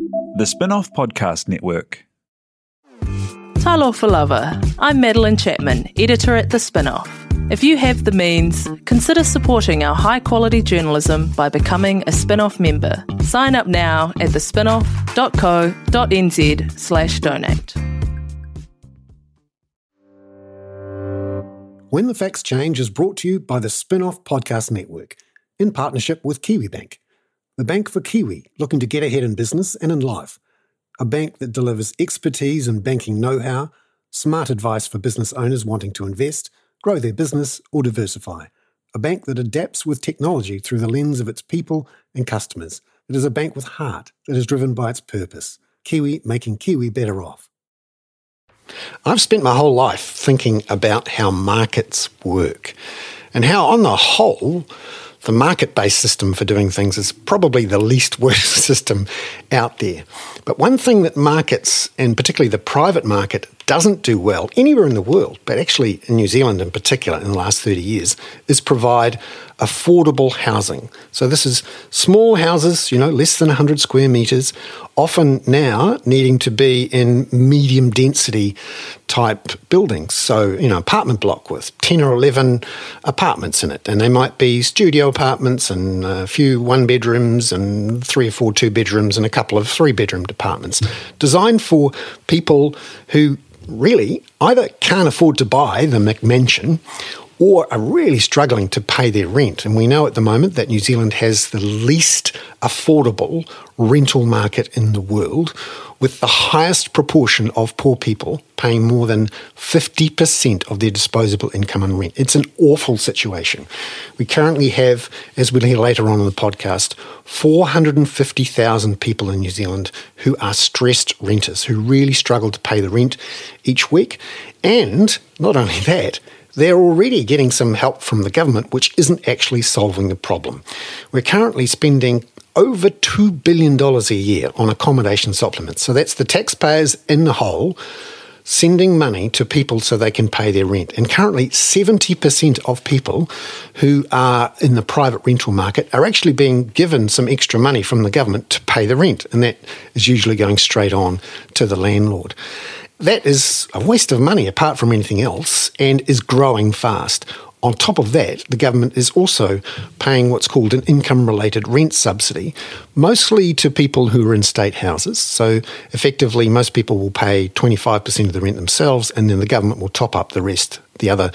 The Spin-Off Podcast Network. Talofa lava. I'm Madeline Chapman, editor at The Spin-Off. If you have the means, consider supporting our high-quality journalism by becoming a Spin-Off member. Sign up now at thespinoff.co.nz/donate. When the Facts Change is brought to you by the Spin-Off Podcast Network, in partnership with Kiwibank, the bank for Kiwi looking to get ahead in business and in life. A bank that delivers expertise and banking know-how, smart advice for business owners wanting to invest, grow their business or diversify. A bank that adapts with technology through the lens of its people and customers. It is a bank with heart that is driven by its purpose. Kiwi making Kiwi better off. I've spent my whole life thinking about how markets work and how, on the whole, the market-based system for doing things is probably the least worst system out there. But one thing that markets, and particularly the private market, doesn't do well anywhere in the world, but actually in New Zealand in particular in the last 30 years, is provide affordable housing. So this is small houses, less than 100 square metres, often now needing to be in medium density type buildings. So, apartment block with 10 or 11 apartments in it. And they might be studio apartments and a few one bedrooms and 3 or 4 2 bedrooms and a couple of 3 bedroom apartments, designed for people who really either can't afford to buy the McMansion or are really struggling to pay their rent. And we know at the moment that New Zealand has the least affordable rental market in the world, with the highest proportion of poor people paying more than 50% of their disposable income on rent. It's an awful situation. We currently have, as we'll hear later on in the podcast, 450,000 people in New Zealand who are stressed renters, who really struggle to pay the rent each week. And not only that, they're already getting some help from the government, which isn't actually solving the problem. We're currently spending over $2 billion a year on accommodation supplements. So that's the taxpayers in the whole sending money to people so they can pay their rent. And currently 70% of people who are in the private rental market are actually being given some extra money from the government to pay the rent. And that is usually going straight on to the landlord. That is a waste of money apart from anything else and is growing fast. On top of that, the government is also paying what's called an income-related rent subsidy, mostly to people who are in state houses. So effectively, most people will pay 25% of the rent themselves, and then the government will top up the rest, the other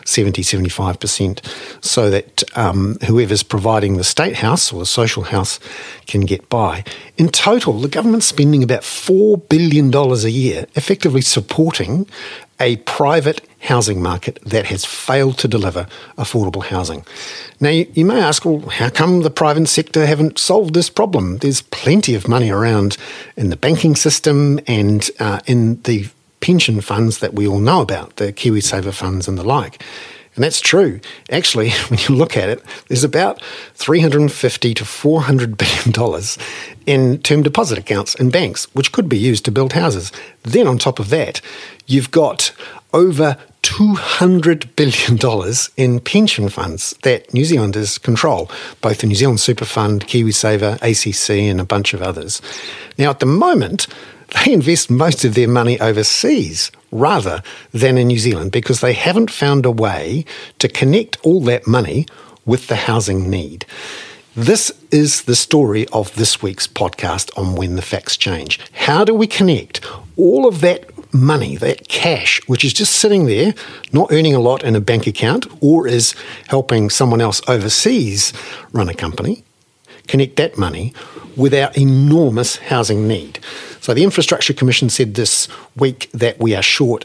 70-75%, so that whoever's providing the state house or the social house can get by. In total, the government's spending about $4 billion a year effectively supporting a private housing market that has failed to deliver affordable housing. Now, you may ask, well, how come the private sector haven't solved this problem? There's plenty of money around in the banking system and in the pension funds that we all know about, the KiwiSaver funds and the like. And that's true. Actually, when you look at it, there's about $350 to $400 billion in term deposit accounts in banks, which could be used to build houses. Then on top of that, you've got over $200 billion in pension funds that New Zealanders control, both the New Zealand Super Fund, KiwiSaver, ACC, and a bunch of others. Now, at the moment, they invest most of their money overseas rather than in New Zealand because they haven't found a way to connect all that money with the housing need. This is the story of this week's podcast on When the Facts Change. How do we connect all of that money, that cash, which is just sitting there, not earning a lot in a bank account or is helping someone else overseas run a company, connect that money with our enormous housing need? So the Infrastructure Commission said this week that we are short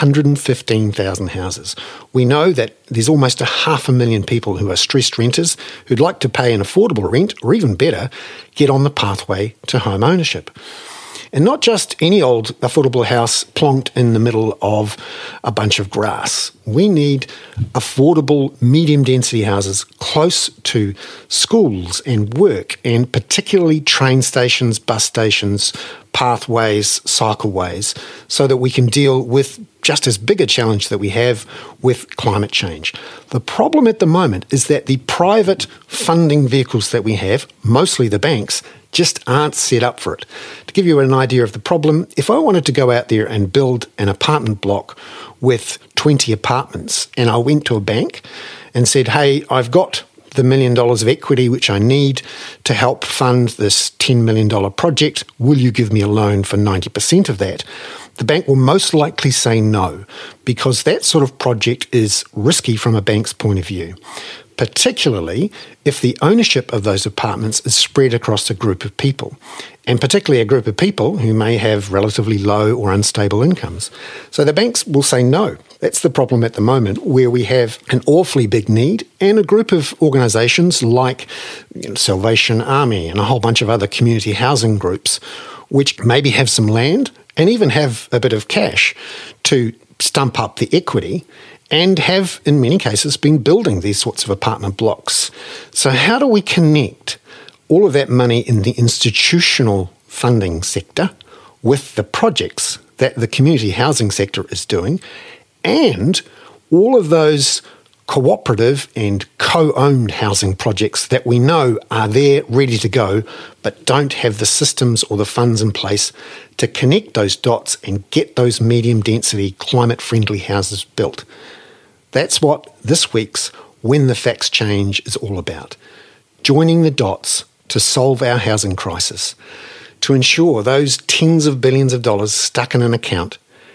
115,000 houses. We know that there's almost 500,000 people who are stressed renters who'd like to pay an affordable rent, or even better, get on the pathway to home ownership. And not just any old affordable house plonked in the middle of a bunch of grass. We need affordable medium-density houses close to schools and work, and particularly train stations, bus stations, pathways, cycleways, so that we can deal with just as big a challenge that we have with climate change. The problem at the moment is that the private funding vehicles that we have, mostly the banks, just aren't set up for it. To give you an idea of the problem, if I wanted to go out there and build an apartment block with 20 apartments and I went to a bank and said, hey, I've got the $1 million of equity which I need to help fund this $10 million project, will you give me a loan for 90% of that? The bank will most likely say no, because that sort of project is risky from a bank's point of view, particularly if the ownership of those apartments is spread across a group of people, and particularly a group of people who may have relatively low or unstable incomes. So the banks will say no. That's the problem at the moment, where we have an awfully big need and a group of organisations like Salvation Army and a whole bunch of other community housing groups, which maybe have some land and even have a bit of cash to stump up the equity, and have, in many cases, been building these sorts of apartment blocks. So how do we connect all of that money in the institutional funding sector with the projects that the community housing sector is doing, and all of those cooperative and co-owned housing projects that we know are there ready to go but don't have the systems or the funds in place to connect those dots and get those medium density climate friendly houses built? That's what this week's When the Facts Change is all about. Joining the dots to solve our housing crisis, to ensure those tens of billions of dollars stuck in an account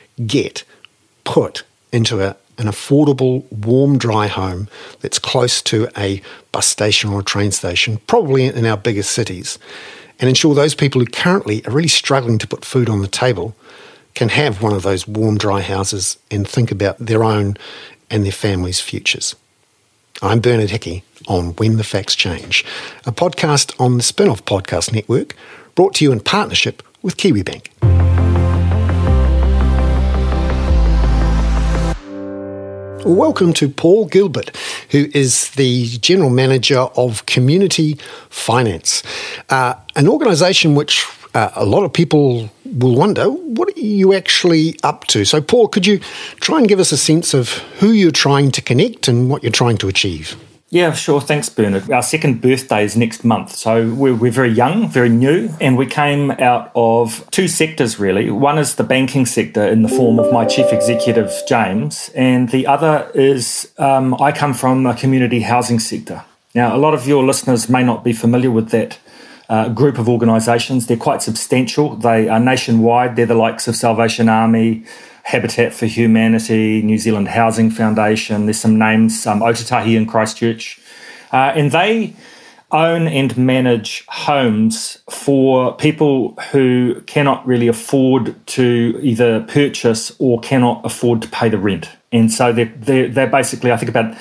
get put into an affordable, warm, dry home that's close to a bus station or a train station, probably in our biggest cities, and ensure those people who currently are really struggling to put food on the table can have one of those warm, dry houses and think about their own and their families' futures. I'm Bernard Hickey on When the Facts Change, a podcast on the Spin-Off Podcast Network, brought to you in partnership with KiwiBank. Welcome to Paul Gilbert, who is the General Manager of Community Finance, an organisation which a lot of people will wonder, what are you actually up to? So, Paul, could you try and give us a sense of who you're trying to connect and what you're trying to achieve? Yeah, sure. Thanks, Bernard. Our second birthday is next month, so we're very young, very new, and we came out of two sectors, really. One is the banking sector in the form of my chief executive, James, and the other is I come from a community housing sector. Now, a lot of your listeners may not be familiar with that group of organisations. They're quite substantial. They are nationwide. They're the likes of Salvation Army, Habitat for Humanity, New Zealand Housing Foundation. There's some names, Otatahi in Christchurch. And they own and manage homes for people who cannot really afford to either purchase or cannot afford to pay the rent. And so they're basically, I think about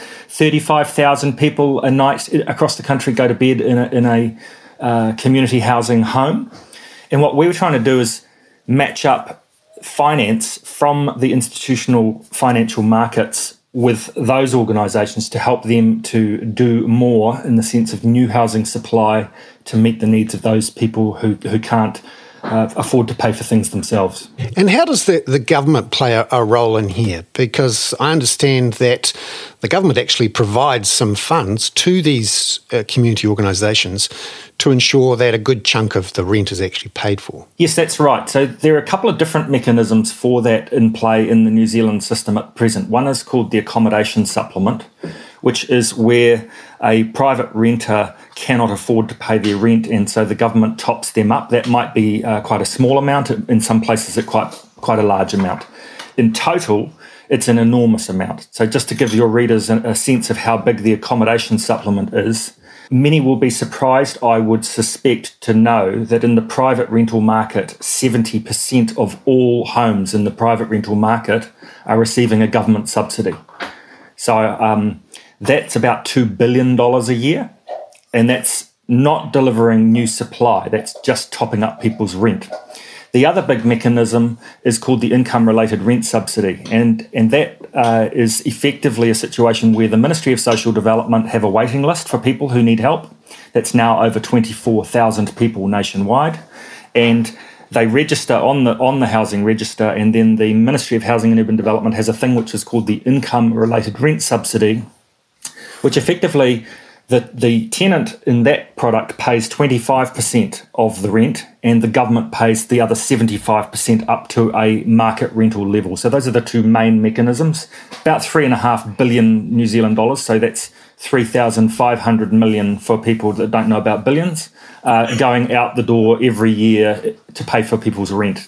35,000 people a night across the country go to bed in a community housing home. And what we were trying to do is match up finance from the institutional financial markets with those organisations to help them to do more in the sense of new housing supply to meet the needs of those people who can't afford to pay for things themselves. And how does the government play a role in here? Because I understand that the government actually provides some funds to these community organisations to ensure that a good chunk of the rent is actually paid for. Yes, that's right. So there are a couple of different mechanisms for that in play in the New Zealand system at present. One is called the accommodation supplement, which is where a private renter cannot afford to pay their rent, and so the government tops them up. That might be quite a small amount. In some places, it's quite a large amount. In total, it's an enormous amount. So just to give your readers a sense of how big the accommodation supplement is, many will be surprised, I would suspect, to know that in the private rental market, 70% of all homes in the private rental market are receiving a government subsidy. So that's about $2 billion a year, and that's not delivering new supply. That's just topping up people's rent. The other big mechanism is called the income-related rent subsidy, and that is effectively a situation where the Ministry of Social Development have a waiting list for people who need help. That's now over 24,000 people nationwide, and they register on the housing register, and then the Ministry of Housing and Urban Development has a thing which is called the income-related rent subsidy, which effectively the tenant in that product pays 25% of the rent, and the government pays the other 75% up to a market rental level. So those are the two main mechanisms. About 3.5 billion New Zealand dollars, so that's 3,500 million for people that don't know about billions, going out the door every year to pay for people's rent.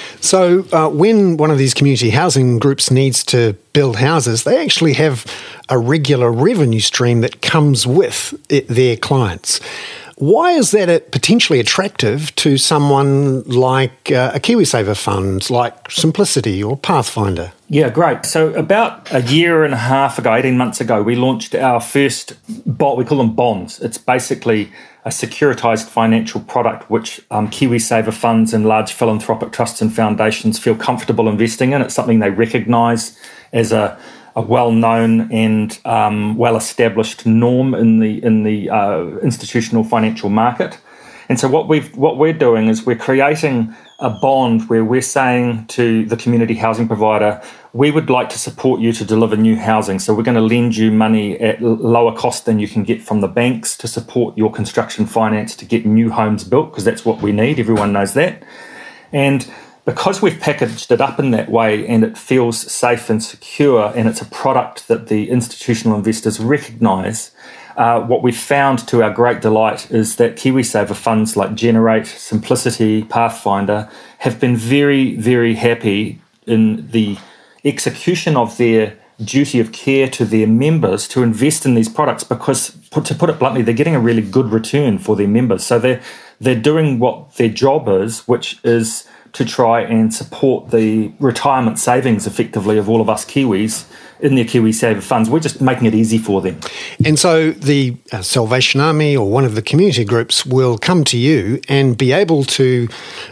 So when one of these community housing groups needs to build houses, they actually have a regular revenue stream that comes with their clients. Why is that potentially attractive to someone like a KiwiSaver fund, like Simplicity or Pathfinder? Yeah, great. So about a year and a half ago, 18 months ago, we launched our first bond. We call them bonds. It's basically a securitized financial product which KiwiSaver funds and large philanthropic trusts and foundations feel comfortable investing in. It's something they recognise as a well-known and well-established norm in the institutional financial market. And so what we're doing is we're creating a bond where we're saying to the community housing provider, we would like to support you to deliver new housing. So we're going to lend you money at lower cost than you can get from the banks to support your construction finance to get new homes built, because that's what we need. Everyone knows that. And because we've packaged it up in that way and it feels safe and secure and it's a product that the institutional investors recognise, what we've found to our great delight is that KiwiSaver funds like Generate, Simplicity, Pathfinder have been very, very happy in the execution of their duty of care to their members to invest in these products because, to put it bluntly, they're getting a really good return for their members. So they're doing what their job is, which is to try and support the retirement savings effectively of all of us Kiwis in their KiwiSaver funds. We're just making it easy for them. And so the Salvation Army or one of the community groups will come to you and be able to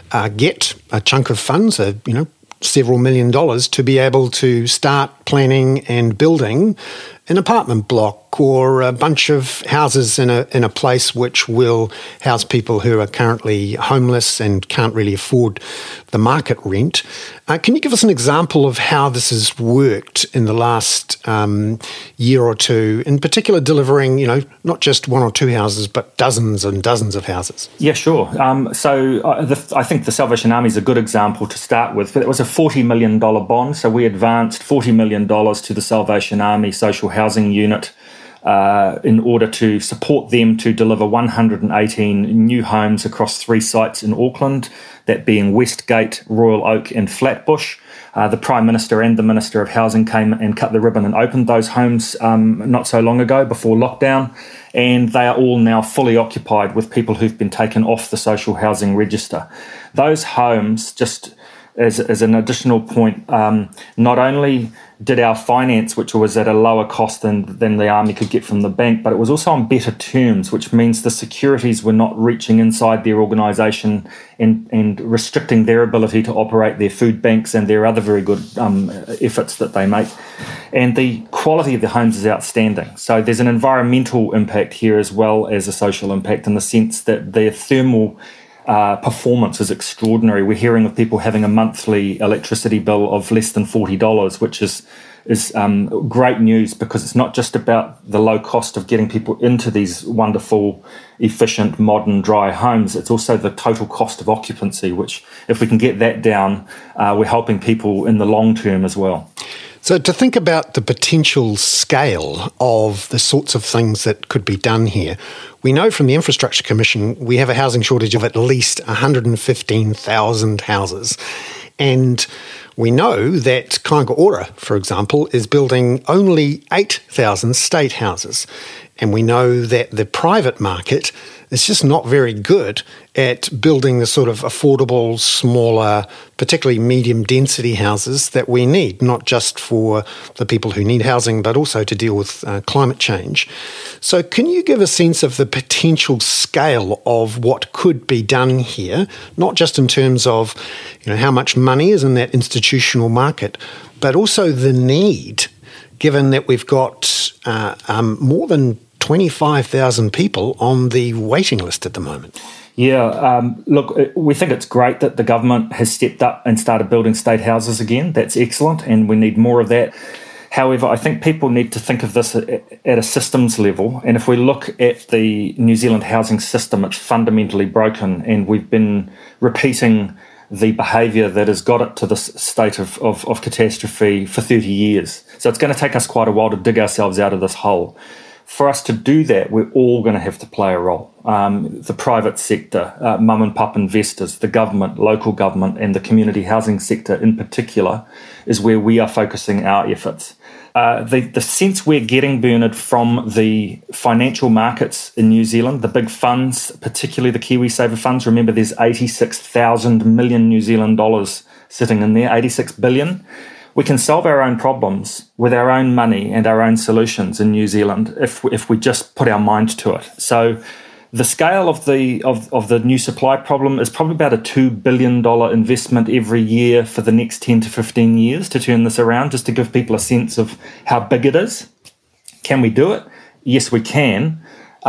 get a chunk of funds, several $1 million, to be able to start planning and building an apartment block or a bunch of houses in a place which will house people who are currently homeless and can't really afford the market rent. Can you give us an example of how this has worked in the last year or two, in particular delivering, not just one or two houses, but dozens and dozens of houses? Yeah, sure. I think the Salvation Army is a good example to start with. It was a $40 million bond, so we advanced $40 million to the Salvation Army Social Housing Unit in order to support them to deliver 118 new homes across 3 sites in Auckland, that being Westgate, Royal Oak and Flatbush. The Prime Minister and the Minister of Housing came and cut the ribbon and opened those homes not so long ago before lockdown, and they are all now fully occupied with people who've been taken off the social housing register. Those homes, just as an additional point, not only did our finance, which was at a lower cost than the Army could get from the bank, but it was also on better terms, which means the securities were not reaching inside their organisation and restricting their ability to operate their food banks and their other very good efforts that they make. And the quality of the homes is outstanding. So there's an environmental impact here as well as a social impact, in the sense that their thermal performance is extraordinary. We're hearing of people having a monthly electricity bill of less than $40, which is great news, because it's not just about the low cost of getting people into these wonderful, efficient, modern, dry homes. It's also the total cost of occupancy, which, if we can get that down, we're helping people in the long term as well. So to think about the potential scale of the sorts of things that could be done here, we know from the Infrastructure Commission we have a housing shortage of at least 115,000 houses. And we know that Kāinga Ora, for example, is building only 8,000 state houses. And we know that the private market is just not very good at building the sort of affordable, smaller, particularly medium density houses that we need, not just for the people who need housing, but also to deal with climate change. So can you give a sense of the potential scale of what could be done here, not just in terms of how much money is in that institutional market, but also the need, given that we've got more than 25,000 people on the waiting list at the moment? Yeah, look, we think it's great that the government has stepped up and started building state houses again. That's excellent, and we need more of that. However, I think people need to think of this at a systems level. And if we look at the New Zealand housing system, it's fundamentally broken. And we've been repeating the behaviour that has got it to this state of catastrophe for 30 years. So it's going to take us quite a while to dig ourselves out of this hole. For us to do that, we're all going to have to play a role. The private sector, mum and pup investors, the government, local government, and the community housing sector in particular is where we are focusing our efforts. The sense we're getting, Bernard, from the financial markets in New Zealand, the big funds, particularly the KiwiSaver funds, remember there's 86,000 million New Zealand dollars sitting in there, 86 billion. We can solve our own problems with our own money and our own solutions in New Zealand if we just put our mind to it. So the scale of the new supply problem is probably about a $2 billion investment every year for the next 10 to 15 years to turn this around, just to give people a sense of how big it is. Can we do it? Yes, we can.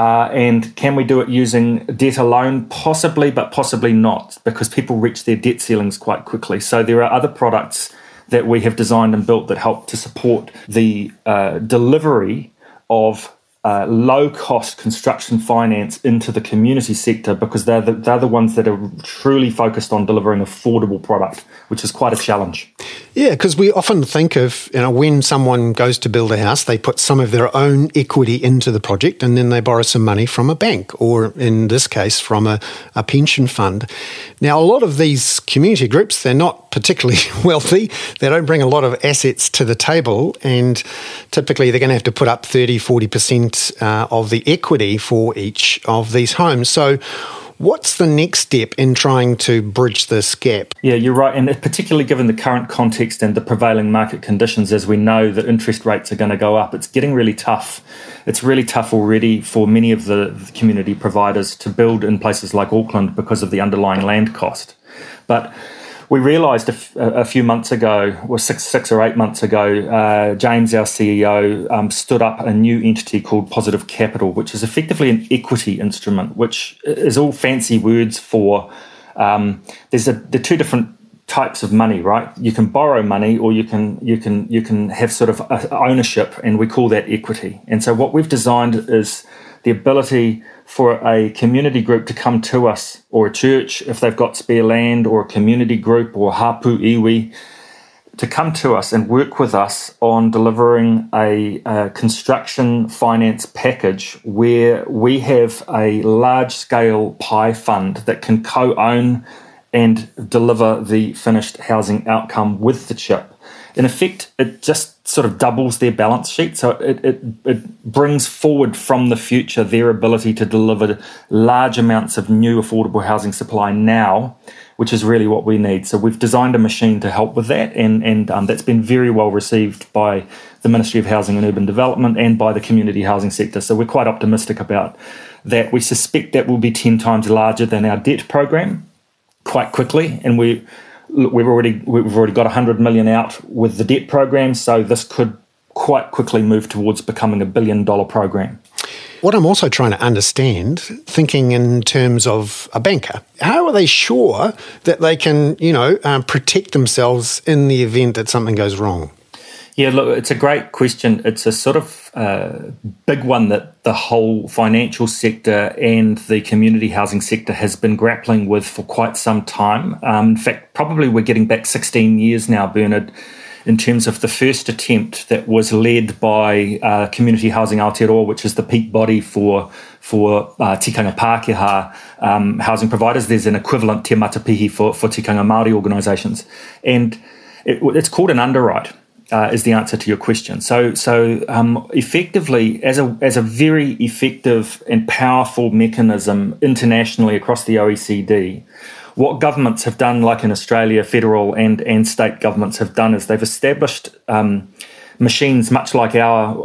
And can we do it using debt alone? Possibly, but possibly not, because people reach their debt ceilings quite quickly. So there are other products that we have designed and built that help to support the delivery of low-cost construction finance into the community sector, because they're the ones that are truly focused on delivering affordable product, which is quite a challenge. Yeah, because we often think of, when someone goes to build a house, they put some of their own equity into the project and then they borrow some money from a bank, or in this case, from a pension fund. Now, a lot of these community groups, they're not particularly wealthy. They don't bring a lot of assets to the table, and typically they're going to have to put up 30-40% of the equity for each of these homes. So what's the next step in trying to bridge this gap? Yeah, you're right. And particularly given the current context and the prevailing market conditions, as we know that interest rates are going to go up, it's getting really tough. It's really tough already for many of the community providers to build in places like Auckland because of the underlying land cost. But we realised a few months ago, or six or 8 months ago, James, our CEO, stood up a new entity called Positive Capital, which is effectively an equity instrument, which is all fancy words for the two different types of money, right? You can borrow money, or you can have sort of ownership, and we call that equity. And so what we've designed is the ability for a community group to come to us, or a church if they've got spare land, or a community group, or hapu iwi, to come to us and work with us on delivering a construction finance package where we have a large-scale PIE fund that can co-own and deliver the finished housing outcome with the CHIP. In effect, it just sort of doubles their balance sheet. So it brings forward from the future their ability to deliver large amounts of new affordable housing supply now, which is really what we need. So we've designed a machine to help with that, and that's been very well received by the Ministry of Housing and Urban Development and by the community housing sector. So we're quite optimistic about that. We suspect that will be 10 times larger than our debt program quite quickly, and we've already got 100 million out with the debt program, so this could quite quickly move towards becoming $1 billion program. What I'm also trying to understand, thinking in terms of a banker, how are they sure that they can, protect themselves in the event that something goes wrong? Yeah, look, it's a great question. It's a sort of big one that the whole financial sector and the community housing sector has been grappling with for quite some time. In fact, probably we're getting back 16 years now, Bernard, in terms of the first attempt that was led by Community Housing Aotearoa, which is the peak body for tikanga Pākehā housing providers. There's an equivalent Te Matapihi for tikanga Māori organisations. And it's called an underwrite. Is the answer to your question. So effectively, as a very effective and powerful mechanism internationally across the OECD, what governments have done, like in Australia, federal and state governments have done, is they've established machines much like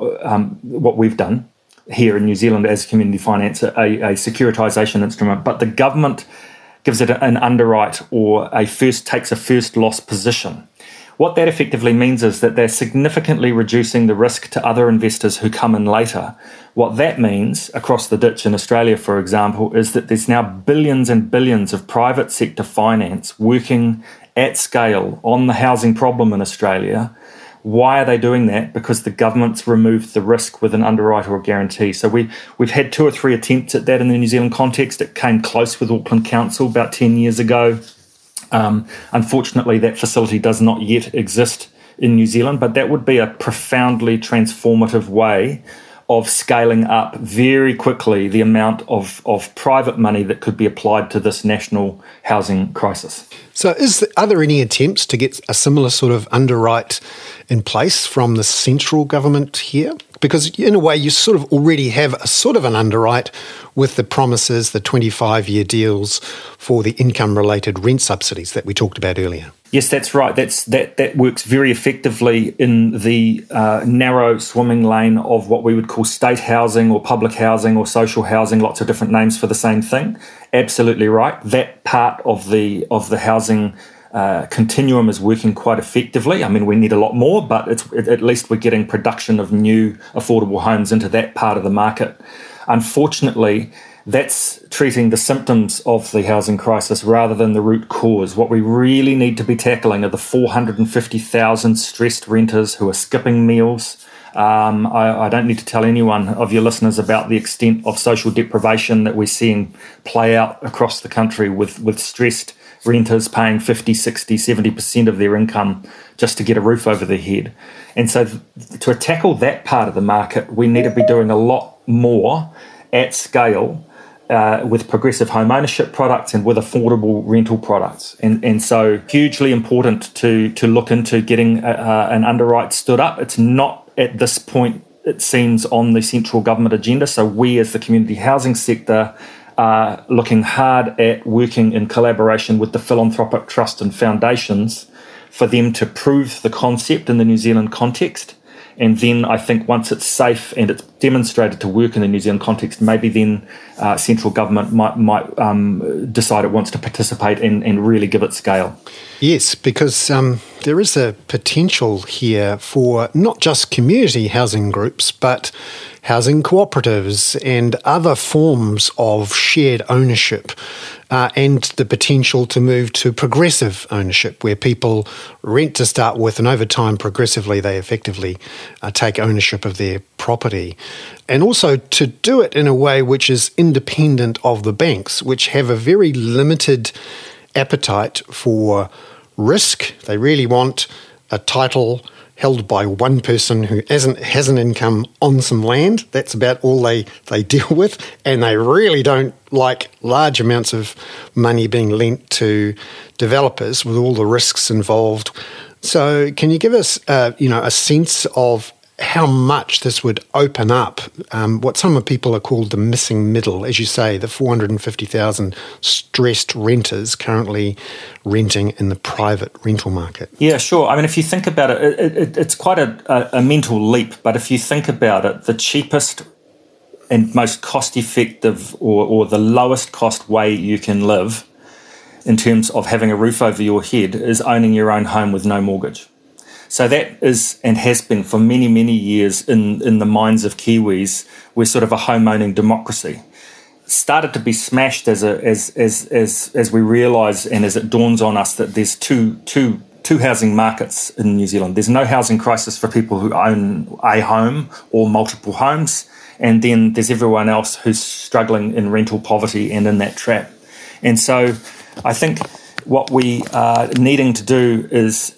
what we've done here in New Zealand as community finance, a securitisation instrument, but the government gives it an underwrite or takes a first loss position. What that effectively means is that they're significantly reducing the risk to other investors who come in later. What that means across the ditch in Australia, for example, is that there's now billions and billions of private sector finance working at scale on the housing problem in Australia, Why are they doing that? Because the government's removed the risk with an underwriter or guarantee. So we've had 2 or 3 attempts at that in the New Zealand context. It came close with Auckland Council about 10 years ago. Unfortunately, that facility does not yet exist in New Zealand, but that would be a profoundly transformative way of scaling up very quickly the amount of private money that could be applied to this national housing crisis. So are there any attempts to get a similar sort of underwrite in place from the central government here? Because in a way you sort of already have a sort of an underwrite with the promises, the 25-year deals for the income-related rent subsidies that we talked about earlier. Yes, that's right. That works very effectively in the narrow swimming lane of what we would call state housing or public housing or social housing, lots of different names for the same thing. Absolutely right. That part of the housing continuum is working quite effectively. I mean, we need a lot more, but at least we're getting production of new affordable homes into that part of the market. Unfortunately, that's treating the symptoms of the housing crisis rather than the root cause. What we really need to be tackling are the 450,000 stressed renters who are skipping meals. I don't need to tell anyone of your listeners about the extent of social deprivation that we're seeing play out across the country with stressed renters paying 50, 60, 70% of their income just to get a roof over their head. And so to tackle that part of the market, we need to be doing a lot more at scale with progressive home ownership products and with affordable rental products. And so hugely important to look into getting an underwrite stood up. It's not at this point, it seems, on the central government agenda. So we as the community housing sector are looking hard at working in collaboration with the philanthropic trust and foundations for them to prove the concept in the New Zealand context. And then I think once it's safe and it's demonstrated to work in the New Zealand context, maybe then central government might decide it wants to participate and really give it scale. Yes, because there is a potential here for not just community housing groups, but housing cooperatives and other forms of shared ownership, and the potential to move to progressive ownership, where people rent to start with and over time progressively they effectively take ownership of their property. And also to do it in a way which is independent of the banks, which have a very limited appetite for risk. They really want a title held by one person who has an income on some land. That's about all they deal with. And they really don't like large amounts of money being lent to developers with all the risks involved. So can you give us a sense of how much this would open up what some people are called the missing middle, as you say, the 450,000 stressed renters currently renting in the private rental market? Yeah, sure. I mean, if you think about it, it's quite a mental leap, but if you think about it, the cheapest and most cost-effective or the lowest cost way you can live in terms of having a roof over your head is owning your own home with no mortgage. So that is and has been for many, many years in the minds of Kiwis. We're sort of a home-owning democracy. Started to be smashed as we realise and as it dawns on us that there's two housing markets in New Zealand. There's no housing crisis for people who own a home or multiple homes, and then there's everyone else who's struggling in rental poverty and in that trap. And so I think what we are needing to do is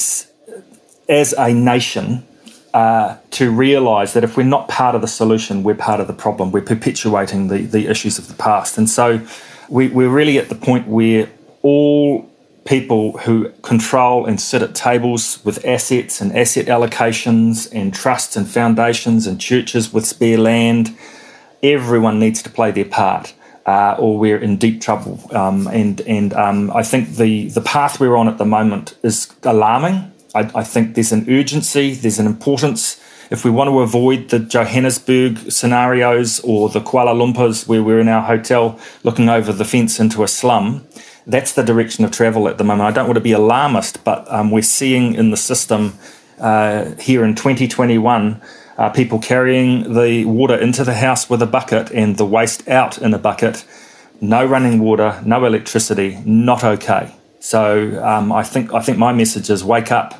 as a nation, to realise that if we're not part of the solution, we're part of the problem. We're perpetuating the issues of the past. And so we're really at the point where all people who control and sit at tables with assets and asset allocations and trusts and foundations and churches with spare land, everyone needs to play their part. Or we're in deep trouble. And I think the path we're on at the moment is alarming. I think there's an urgency, there's an importance. If we want to avoid the Johannesburg scenarios or the Kuala Lumpurs where we're in our hotel looking over the fence into a slum, that's the direction of travel at the moment. I don't want to be alarmist, but we're seeing in the system here in 2021 people carrying the water into the house with a bucket and the waste out in a bucket. No running water, no electricity, not okay. So I think my message is wake up.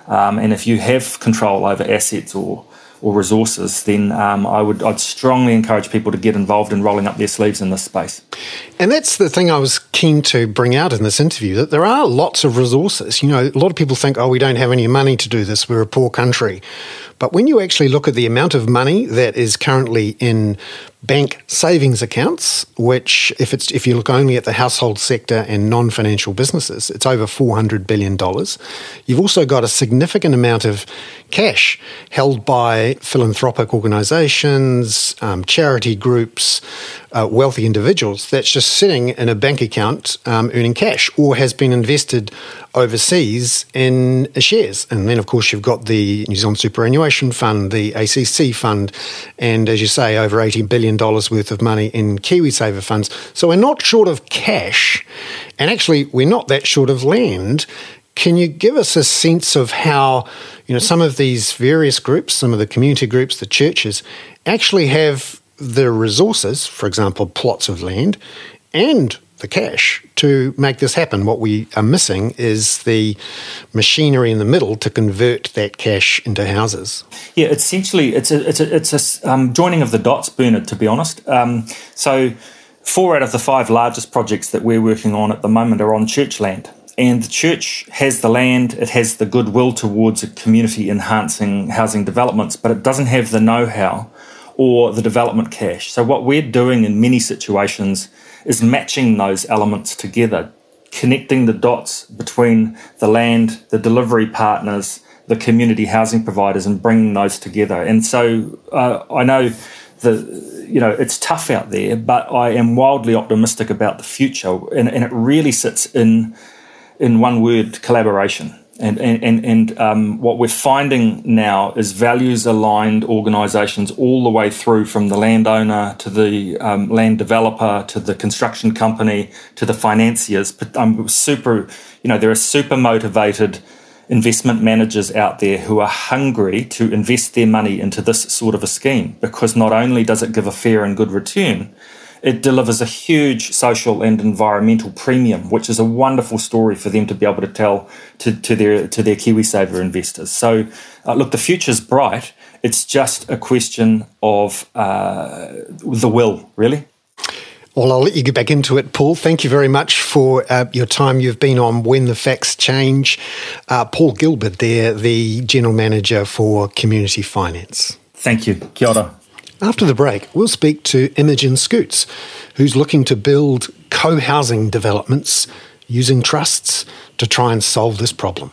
And if you have control over assets or resources, then I'd strongly encourage people to get involved in rolling up their sleeves in this space. And that's the thing I was keen to bring out in this interview, that there are lots of resources. You know, a lot of people think, we don't have any money to do this, we're a poor country. But when you actually look at the amount of money that is currently in bank savings accounts, which if you look only at the household sector and non-financial businesses, it's over $400 billion. You've also got a significant amount of cash held by philanthropic organisations, charity groups, wealthy individuals that's just sitting in a bank account earning cash, or has been invested overseas in shares. And then, of course, you've got the New Zealand Superannuation Fund, the ACC Fund, and, as you say, over $80 billion worth of money in KiwiSaver funds. So we're not short of cash, and actually we're not that short of land. Can you give us a sense of how, some of these various groups, some of the community groups, the churches, actually have the resources, for example, plots of land, and the cash to make this happen? What we are missing is the machinery in the middle to convert that cash into houses. Yeah, essentially, it's a joining of the dots, Bernard, to be honest. So 4 out of the 5 largest projects that we're working on at the moment are on church land. And the church has the land, it has the goodwill towards community-enhancing housing developments, but it doesn't have the know-how or the development cash. So what we're doing in many situations is matching those elements together, connecting the dots between the land, the delivery partners, the community housing providers, and bringing those together. And so I know it's tough out there, but I am wildly optimistic about the future, and it really sits in one word: collaboration. And what we're finding now is values-aligned organisations all the way through, from the landowner to the land developer to the construction company to the financiers. But there are super motivated investment managers out there who are hungry to invest their money into this sort of a scheme, because not only does it give a fair and good return, it delivers a huge social and environmental premium, which is a wonderful story for them to be able to tell to their KiwiSaver investors. So, look, the future's bright. It's just a question of the will, really. Well, I'll let you get back into it, Paul. Thank you very much for your time. You've been on When the Facts Change. Paul Gilbert there, the General Manager for Community Finance. Thank you. Kia ora. After the break, we'll speak to Imogen Scoots, who's looking to build co-housing developments using trusts to try and solve this problem.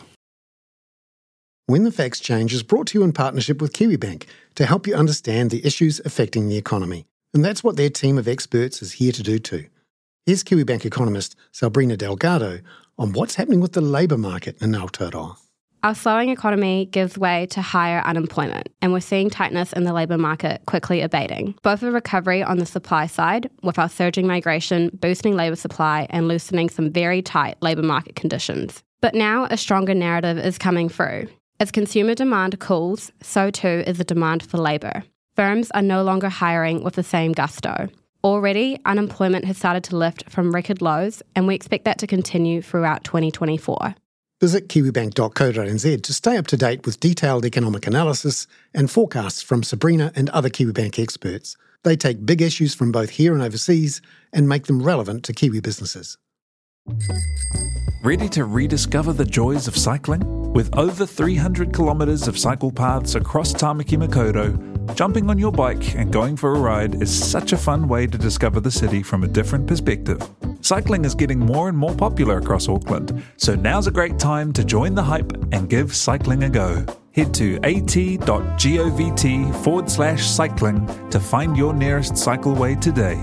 When the Facts Change is brought to you in partnership with KiwiBank to help you understand the issues affecting the economy. And that's what their team of experts is here to do too. Here's KiwiBank economist Sabrina Delgado on what's happening with the labour market in Aotearoa. Our slowing economy gives way to higher unemployment, and we're seeing tightness in the labour market quickly abating. Both a recovery on the supply side, with our surging migration boosting labour supply and loosening some very tight labour market conditions. But now a stronger narrative is coming through. As consumer demand cools, so too is the demand for labour. Firms are no longer hiring with the same gusto. Already, unemployment has started to lift from record lows, and we expect that to continue throughout 2024. Visit kiwibank.co.nz to stay up to date with detailed economic analysis and forecasts from Sabrina and other KiwiBank experts. They take big issues from both here and overseas and make them relevant to Kiwi businesses. Ready to rediscover the joys of cycling? With over 300 kilometres of cycle paths across Tāmaki Makaurau, jumping on your bike and going for a ride is such a fun way to discover the city from a different perspective. Cycling is getting more and more popular across Auckland, so now's a great time to join the hype and give cycling a go. Head to at.govt/cycling to find your nearest cycleway today.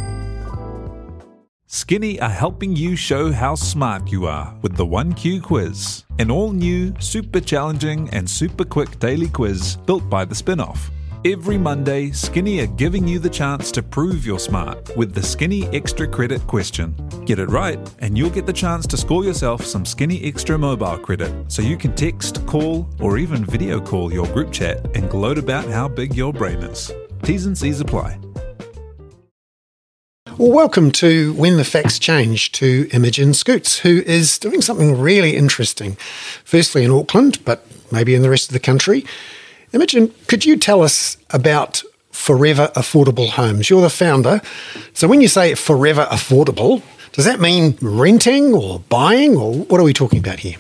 Skinny are helping you show how smart you are with the 1Q quiz, an all-new, super challenging and super quick daily quiz built by The Spinoff. Every Monday, Skinny are giving you the chance to prove you're smart with the Skinny Extra Credit question. Get it right, and you'll get the chance to score yourself some Skinny Extra mobile credit, so you can text, call, or even video call your group chat and gloat about how big your brain is. T's and C's apply. Well, welcome to When the Facts Change to Imogen Scoots, who is doing something really interesting. Firstly in Auckland, but maybe in the rest of the country. Imogen, could you tell us about Forever Affordable Homes? You're the founder. So when you say forever affordable, does that mean renting or buying, or what are we talking about here?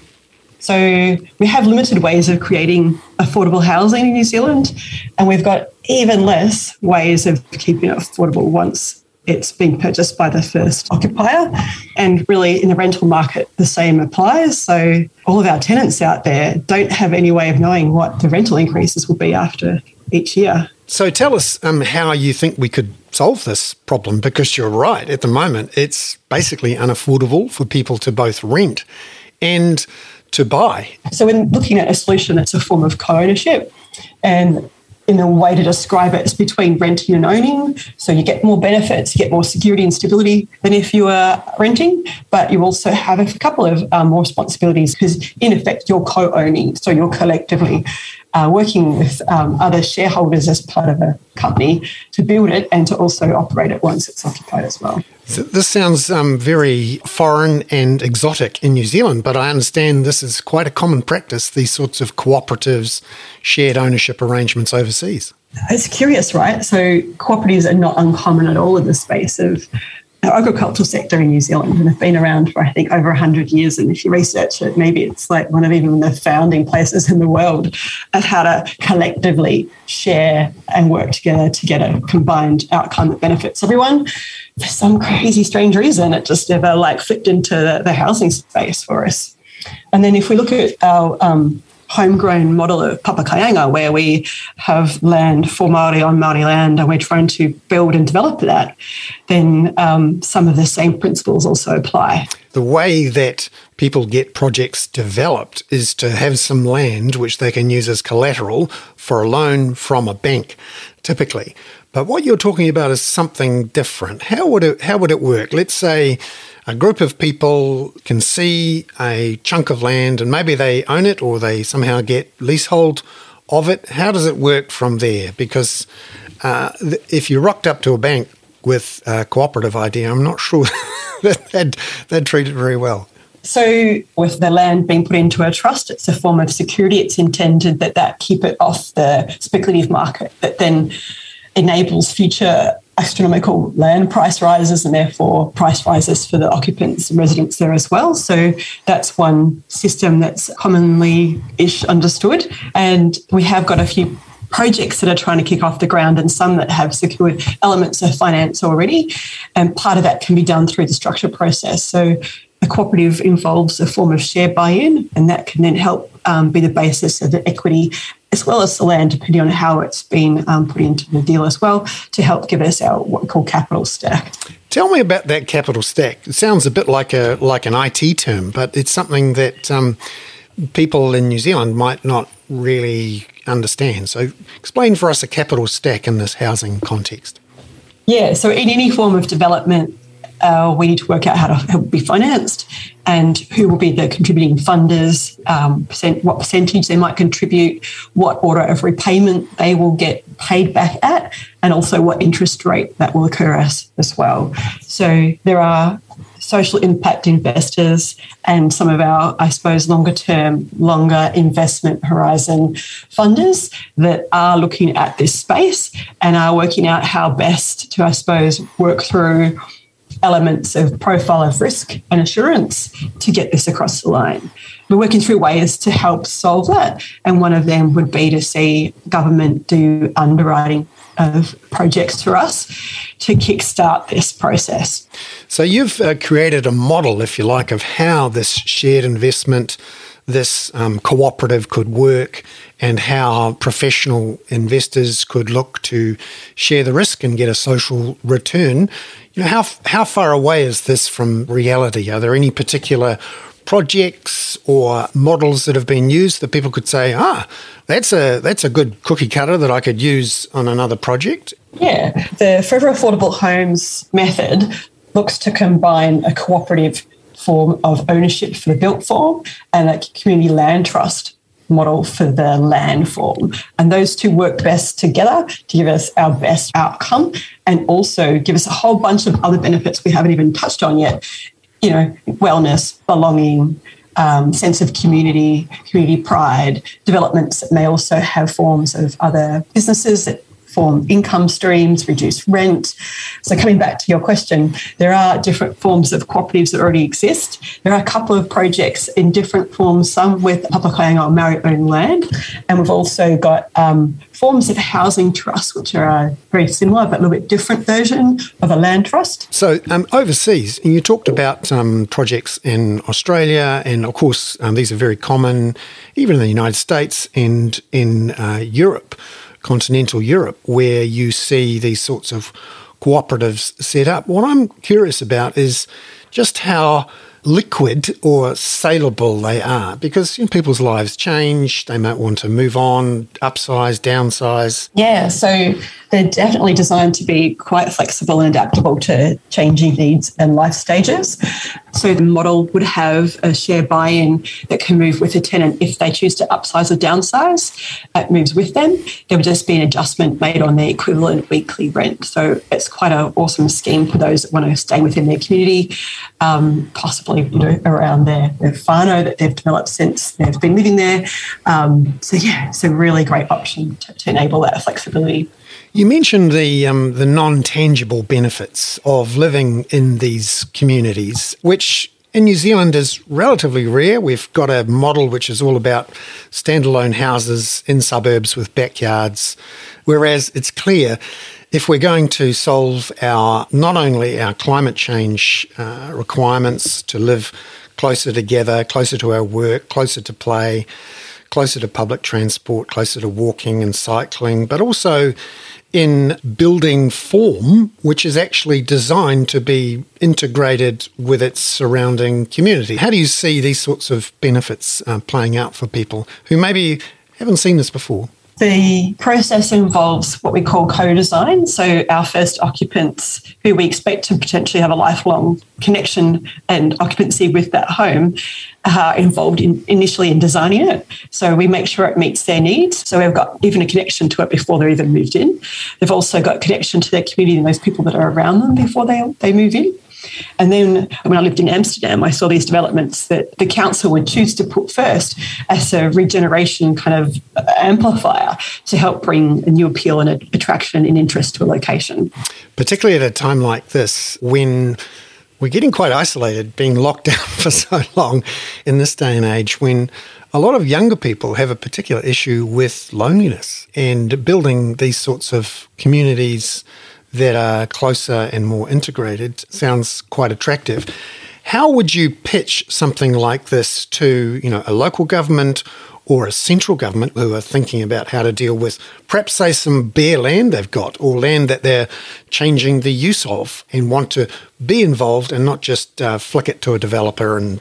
So we have limited ways of creating affordable housing in New Zealand, and we've got even less ways of keeping it affordable once it's being purchased by the first occupier. And really in the rental market, the same applies. So all of our tenants out there don't have any way of knowing what the rental increases will be after each year. So tell us how you think we could solve this problem, because you're right, at the moment it's basically unaffordable for people to both rent and to buy. So when looking at a solution, it's a form of co-ownership, and in a way to describe it, it's between renting and owning. So you get more benefits, you get more security and stability than if you are renting, but you also have a couple of more responsibilities, because in effect you're co-owning. So you're collectively working with other shareholders as part of a company to build it and to also operate it once it's occupied as well. So this sounds very foreign and exotic in New Zealand, but I understand this is quite a common practice, these sorts of cooperatives, shared ownership arrangements overseas. It's curious, right? So cooperatives are not uncommon at all in the space of the agricultural sector in New Zealand, and have been around for, I think, over 100 years. And if you research it, maybe it's like one of even the founding places in the world of how to collectively share and work together to get a combined outcome that benefits everyone. For some crazy, strange reason, it just never flipped into the housing space for us. And then if we look at our homegrown model of Papakāinga, where we have land for Māori on Māori land and we're trying to build and develop that, then some of the same principles also apply. The way that people get projects developed is to have some land which they can use as collateral for a loan from a bank, typically. But what you're talking about is something different. How would it work? Let's say a group of people can see a chunk of land and maybe they own it or they somehow get leasehold of it. How does it work from there? Because if you rocked up to a bank with a cooperative idea, I'm not sure that they'd treat it very well. So with the land being put into a trust, it's a form of security. It's intended that keep it off the speculative market, that then enables future astronomical land price rises and therefore price rises for the occupants and residents there as well. So that's one system that's commonly-ish understood. And we have got a few projects that are trying to kick off the ground and some that have secured elements of finance already. And part of that can be done through the structure process. So a cooperative involves a form of share buy-in, and that can then help be the basis of the equity as well as the land, depending on how it's been put into the deal as well, to help give us our what we call capital stack. Tell me about that capital stack. It sounds a bit like an IT term, but it's something that people in New Zealand might not really understand. So explain for us a capital stack in this housing context. Yeah, so in any form of development, we need to work out how to be financed and who will be the contributing funders, what percentage they might contribute, what order of repayment they will get paid back at, and also what interest rate that will occur as well. So there are social impact investors and some of our, I suppose, longer investment horizon funders that are looking at this space and are working out how best to, I suppose, work through elements of profile of risk and assurance to get this across the line. We're working through ways to help solve that, and one of them would be to see government do underwriting of projects for us to kickstart this process. So you've created a model, if you like, of how this shared investment, this cooperative could work, and how professional investors could look to share the risk and get a social return. You know, how far away is this from reality? Are there any particular projects or models that have been used that people could say, that's a good cookie cutter that I could use on another project? Yeah, the Forever Affordable Homes method looks to combine a cooperative form of ownership for the built form and a community land trust model for the land form. And those two work best together to give us our best outcome and also give us a whole bunch of other benefits we haven't even touched on yet. You know, wellness, belonging, sense of community pride, developments that may also have forms of other businesses that form income streams, reduce rent. So coming back to your question, there are different forms of cooperatives that already exist. There are a couple of projects in different forms, some with Papakāinga or Maori-owned land, and we've also got forms of housing trusts, which are a very similar but a little bit different version of a land trust. So overseas, you talked about projects in Australia, and of course these are very common even in the United States and in Europe, continental Europe, where you see these sorts of cooperatives set up. What I'm curious about is just how liquid or saleable they are, because people's lives change, they might want to move on, upsize, downsize. Yeah, so they're definitely designed to be quite flexible and adaptable to changing needs and life stages. So the model would have a share buy-in that can move with a tenant if they choose to upsize or downsize. It moves with them. There would just be an adjustment made on their equivalent weekly rent. So it's quite an awesome scheme for those that want to stay within their community, possibly around their whānau that they've developed since they've been living there. So it's a really great option to enable that flexibility. You mentioned the non-tangible benefits of living in these communities, which in New Zealand is relatively rare. We've got a model which is all about standalone houses in suburbs with backyards, whereas it's clear if we're going to solve not only our climate change requirements to live closer together, closer to our work, closer to play, closer to public transport, closer to walking and cycling, but also in building form, which is actually designed to be integrated with its surrounding community. How do you see these sorts of benefits playing out for people who maybe haven't seen this before? The process involves what we call co-design. So our first occupants, who we expect to potentially have a lifelong connection and occupancy with that home, are involved initially in designing it. So we make sure it meets their needs. So we've got even a connection to it before they're even moved in. They've also got connection to their community and those people that are around them before they move in. And then when I lived in Amsterdam, I saw these developments that the council would choose to put first as a regeneration kind of amplifier to help bring a new appeal and attraction and interest to a location. Particularly at a time like this, when we're getting quite isolated, being locked down for so long in this day and age, when a lot of younger people have a particular issue with loneliness, and building these sorts of communities that are closer and more integrated sounds quite attractive. How would you pitch something like this to, a local government or a central government who are thinking about how to deal with perhaps, say, some bare land they've got, or land that they're changing the use of and want to be involved and not just flick it to a developer and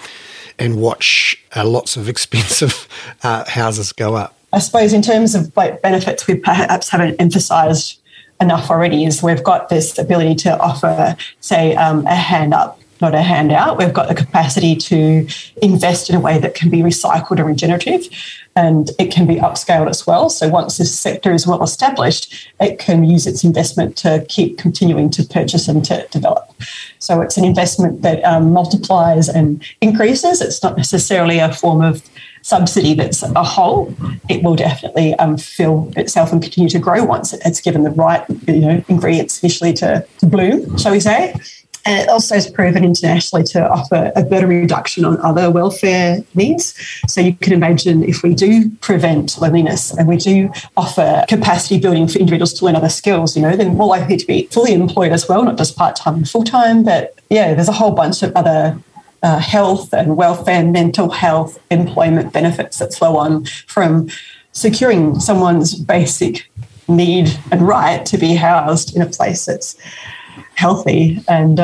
watch lots of expensive houses go up? I suppose in terms of benefits we perhaps haven't emphasised enough already is we've got this ability to offer, say, a hand up, not a handout. We've got the capacity to invest in a way that can be recycled and regenerative, and it can be upscaled as well. So once this sector is well established, it can use its investment to keep continuing to purchase and to develop. So it's an investment that multiplies and increases. It's not necessarily a form of subsidy that's a whole. It will definitely fill itself and continue to grow once it's given the right ingredients initially to bloom, shall we say. And it also is proven internationally to offer a better reduction on other welfare needs. So you can imagine if we do prevent loneliness and we do offer capacity building for individuals to learn other skills, they're more likely to be fully employed as well, not just part-time and full-time. But there's a whole bunch of other health and welfare, mental health, employment benefits that flow on from securing someone's basic need and right to be housed in a place that's healthy and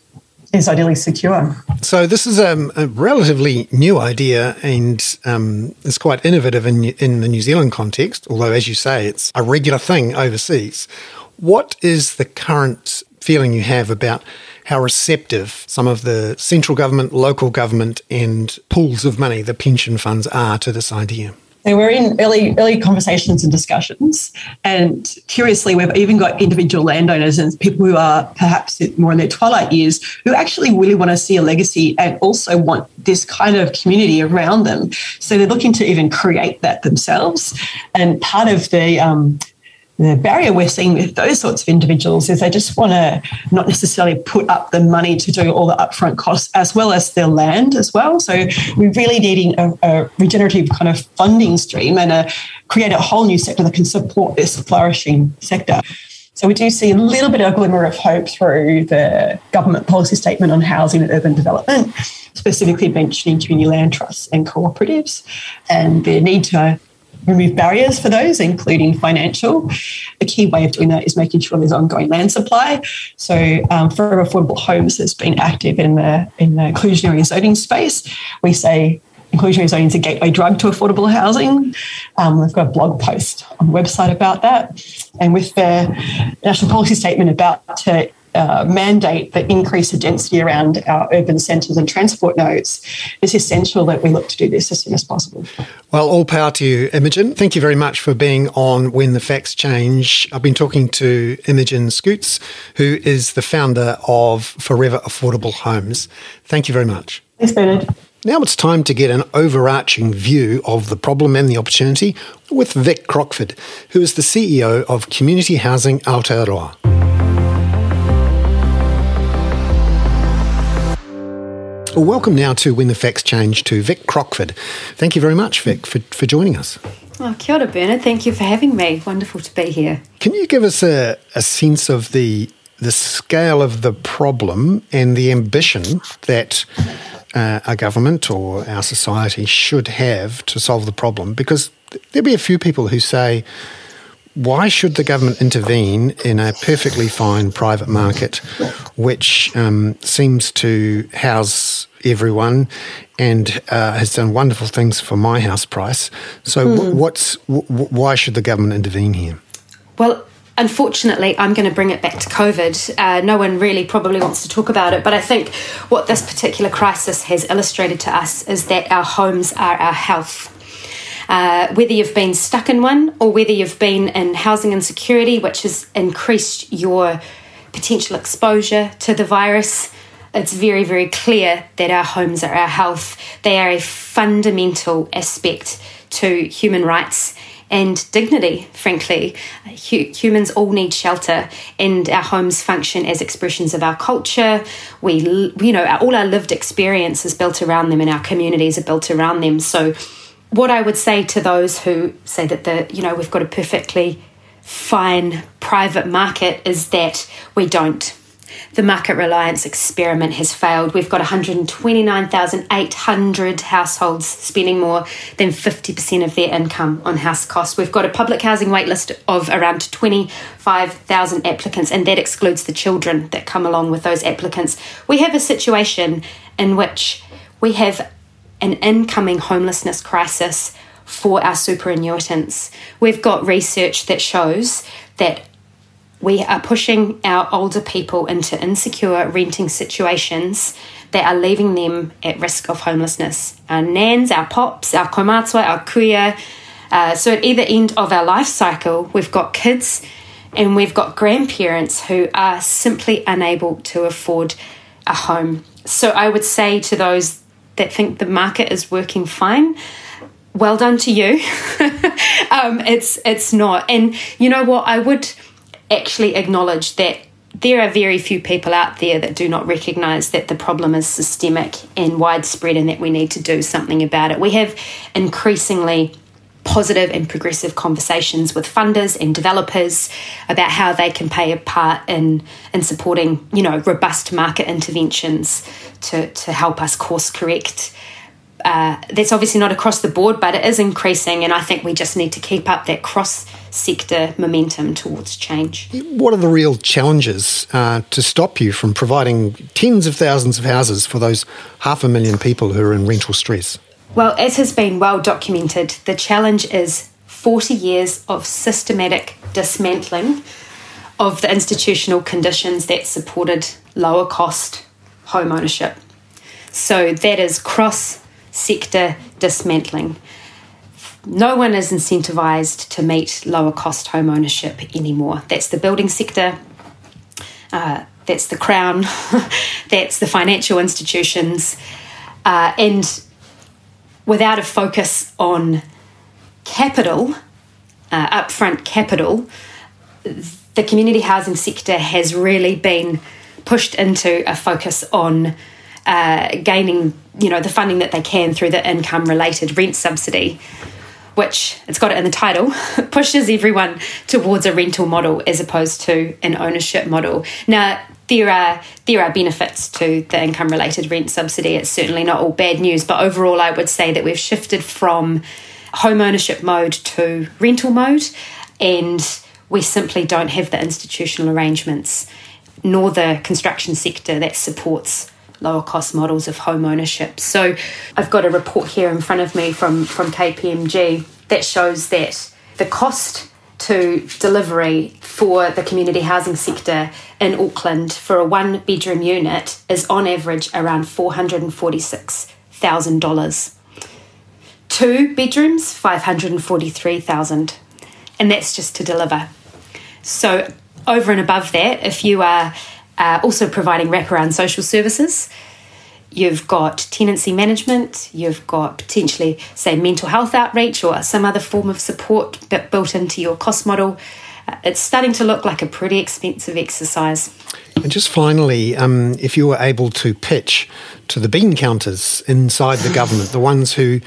is ideally secure. So this is a relatively new idea, and it's quite innovative in the New Zealand context, although, as you say, it's a regular thing overseas. What is the current feeling you have about how receptive some of the central government, local government and pools of money, the pension funds, are to this idea? So we're in early conversations and discussions. And curiously, we've even got individual landowners and people who are perhaps more in their twilight years who actually really want to see a legacy and also want this kind of community around them. So they're looking to even create that themselves. And part of the barrier we're seeing with those sorts of individuals is they just want to not necessarily put up the money to do all the upfront costs as well as their land as well. So we're really needing a regenerative kind of funding stream and create a whole new sector that can support this flourishing sector. So we do see a little bit of a glimmer of hope through the government policy statement on housing and urban development, specifically mentioning community land trusts and cooperatives and their need to remove barriers for those, including financial. A key way of doing that is making sure there's ongoing land supply. So Forever Affordable Homes has been active in the inclusionary zoning space. We say inclusionary zoning is a gateway drug to affordable housing. We've got a blog post on the website about that. And with the National Policy Statement about to mandate the increase of density around our urban centres and transport nodes, it's essential that we look to do this as soon as possible. Well, all power to you, Imogen. Thank you very much for being on When the Facts Change. I've been talking to Imogen Scoots, who is the founder of Forever Affordable Homes. Thank you very much. Thanks, Bernard. Now it's time to get an overarching view of the problem and the opportunity with Vic Crockford, who is the CEO of Community Housing Aotearoa. Well, welcome now to When the Facts Change to Vic Crockford. Thank you very much, Vic, for joining us. Oh, kia ora, Bernard. Thank you for having me. Wonderful to be here. Can you give us a sense of the scale of the problem and the ambition that our government or our society should have to solve the problem? Because there'll be a few people who say, why should the government intervene in a perfectly fine private market which seems to house everyone and has done wonderful things for my house price? So why should the government intervene here? Well, unfortunately, I'm going to bring it back to COVID. No one really probably wants to talk about it, but I think what this particular crisis has illustrated to us is that our homes are our health. Whether you've been stuck in one or whether you've been in housing insecurity, which has increased your potential exposure to the virus, it's very, very clear that our homes are our health. They are a fundamental aspect to human rights and dignity, frankly. Humans all need shelter, and our homes function as expressions of our culture. All our lived experience is built around them, and our communities are built around them. So what I would say to those who say that we've got a perfectly fine private market is that we don't. The market reliance experiment has failed. We've got 129,800 households spending more than 50% of their income on house costs. We've got a public housing waitlist of around 25,000 applicants, and that excludes the children that come along with those applicants. We have a situation in which we have an incoming homelessness crisis for our superannuitants. We've got research that shows that we are pushing our older people into insecure renting situations that are leaving them at risk of homelessness. Our nans, our pops, our komatua, our kuia. So at either end of our life cycle, we've got kids and we've got grandparents who are simply unable to afford a home. So I would say to those that think the market is working fine, well done to you. It's not. And you know what? I would actually acknowledge that there are very few people out there that do not recognise that the problem is systemic and widespread and that we need to do something about it. We have increasingly positive and progressive conversations with funders and developers about how they can play a part in supporting, robust market interventions to help us course correct. That's obviously not across the board, but it is increasing, and I think we just need to keep up that cross-sector momentum towards change. What are the real challenges to stop you from providing tens of thousands of houses for those 500,000 people who are in rental stress? Well, as has been well documented, the challenge is 40 years of systematic dismantling of the institutional conditions that supported lower cost home ownership. So that is cross-sector dismantling. no one is incentivised to meet lower cost home ownership anymore. That's the building sector, that's the Crown, that's the financial institutions, and without a focus on capital, upfront capital, the community housing sector has really been pushed into a focus on gaining, the funding that they can through the income-related rent subsidy, which, it's got it in the title, pushes everyone towards a rental model as opposed to an ownership model. Now, there are benefits to the income-related rent subsidy. It's certainly not all bad news, but overall I would say that we've shifted from home ownership mode to rental mode, and we simply don't have the institutional arrangements nor the construction sector that supports lower cost models of home ownership. So I've got a report here in front of me from KPMG that shows that the cost to delivery for the community housing sector in Auckland for a one-bedroom unit is on average around $446,000. 2 bedrooms, $543,000, and that's just to deliver. So over and above that, if you are also providing wraparound social services, you've got tenancy management, you've got potentially, say, mental health outreach or some other form of support built into your cost model. It's starting to look like a pretty expensive exercise. And just finally, if you were able to pitch to the bean counters inside the government, the ones who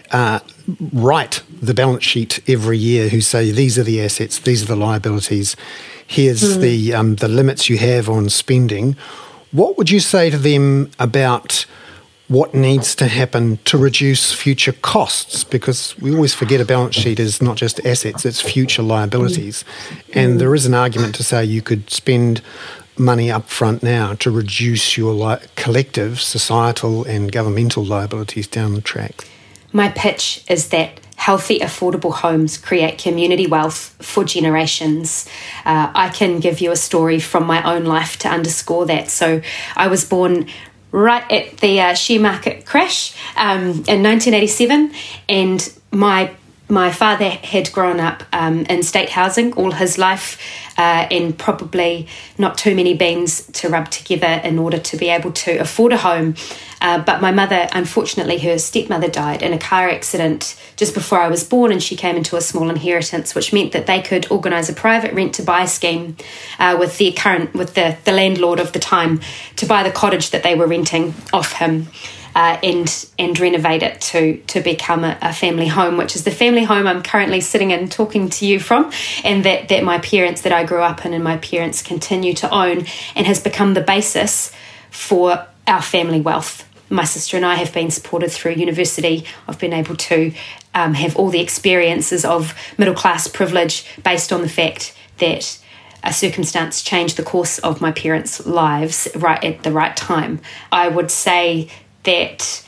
write the balance sheet every year, who say these are the assets, these are the liabilities, here's the limits you have on spending, what would you say to them about what needs to happen to reduce future costs? Because we always forget a balance sheet is not just assets, it's future liabilities. And there is an argument to say you could spend money up front now to reduce your collective societal and governmental liabilities down the track. My pitch is that healthy, affordable homes create community wealth for generations. I can give you a story from my own life to underscore that. So I was born right at the share market crash in 1987, and my father had grown up in state housing all his life, and probably not too many beans to rub together in order to be able to afford a home. But my mother, unfortunately, her stepmother died in a car accident just before I was born, and she came into a small inheritance, which meant that they could organise a private rent-to-buy scheme with the landlord of the time to buy the cottage that they were renting off him. And renovate it to become a family home, which is the family home I'm currently sitting in talking to you from, and that my parents that I grew up in and my parents continue to own, and has become the basis for our family wealth. My sister and I have been supported through university. I've been able to have all the experiences of middle-class privilege based on the fact that a circumstance changed the course of my parents' lives right at the right time. I would say that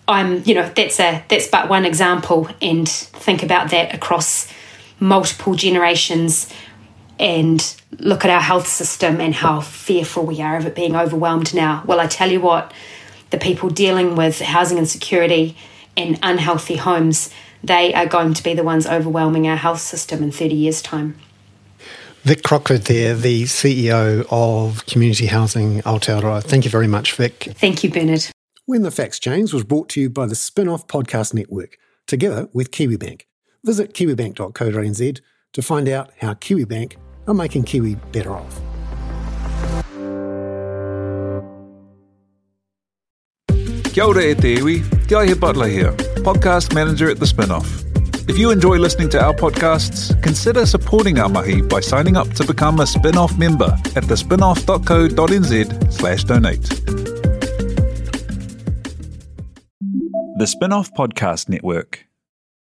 that's but one example, and think about that across multiple generations and look at our health system and how fearful we are of it being overwhelmed now. Well, I tell you what, the people dealing with housing insecurity and unhealthy homes, they are going to be the ones overwhelming our health system in 30 years' time. Vic Crockford there, the CEO of Community Housing Aotearoa. Thank you very much, Vic. Thank you, Bernard. When the Facts Change was brought to you by the Spin-Off Podcast Network, together with KiwiBank. Visit kiwibank.co.nz to find out how KiwiBank are making Kiwi better off. Kia ora e te iwi, Te Aihe Butler here, podcast manager at The Spin-Off. If you enjoy listening to our podcasts, consider supporting our mahi by signing up to become a Spin-Off member at thespinoff.co.nz/donate. The Spin-Off Podcast Network.